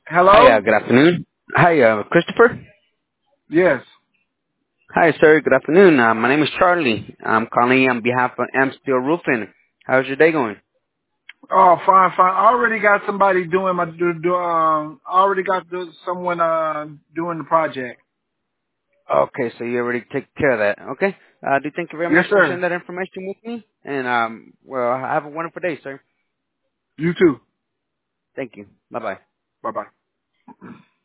Hi, Hello? good afternoon. Hi, Christopher. Yes. Hi, sir. Good afternoon. My name is Charlie. I'm calling on behalf of M Steel Roofing. How's your day going? Oh, fine, fine. I already got somebody doing I already got someone doing the project. Okay, so you already take care of that. Okay. Do thank you very Yes, much for sir. sharing that information with me. And well, have a wonderful day, sir. You too. Thank you. Bye bye. Bye bye.